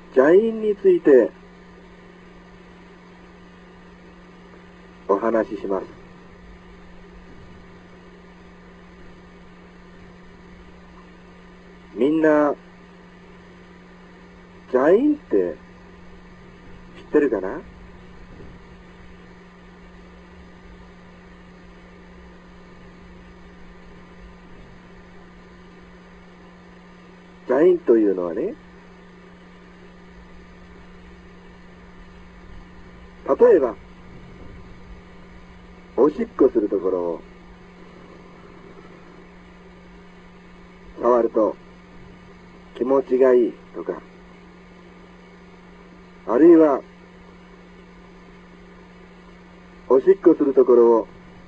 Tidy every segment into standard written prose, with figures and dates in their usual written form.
邪因についてお話しします。みんな邪因って知ってるかな？邪因というのはね、例えばおしっこするところを触ると気持ちがいいとか、あるいはおしっこするところを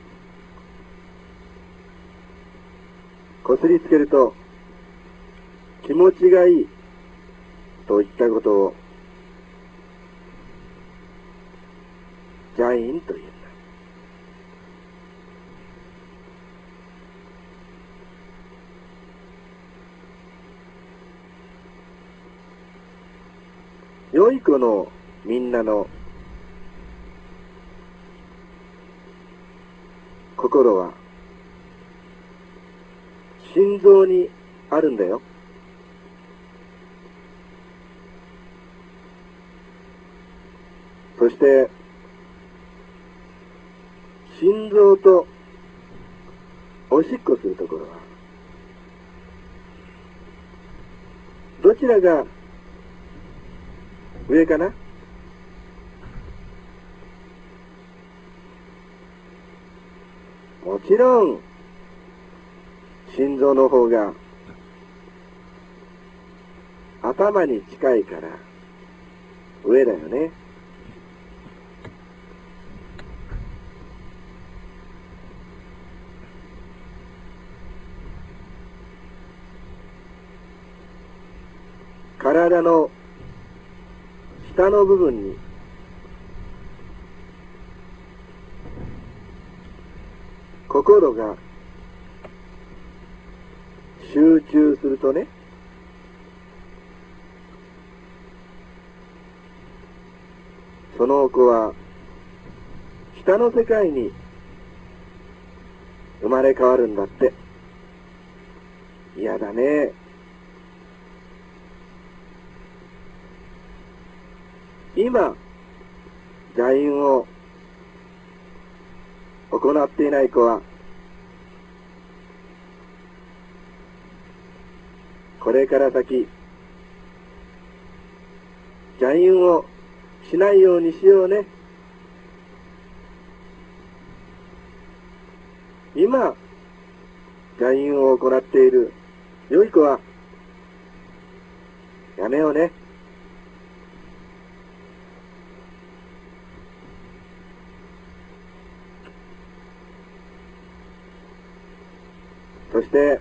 こすりつけると気持ちがいいといったことを邪因というんだ。良い子のみんなの心は心臓にあるんだよ。そして心臓とおしっこするところはどちらが上かな？もちろん心臓の方が頭に近いから上だよね。体の下の部分に心が集中するとね、その子は下の世界に生まれ変わるんだって。嫌だね。今邪因を行っていない子はこれから先邪因をしないようにしようね。今邪因を行っている良い子はやめようね。そして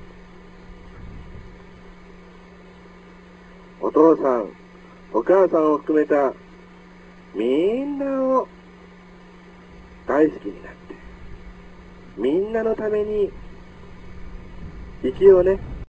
お父さんお母さんを含めたみんなを大好きになってみんなのために生きようね。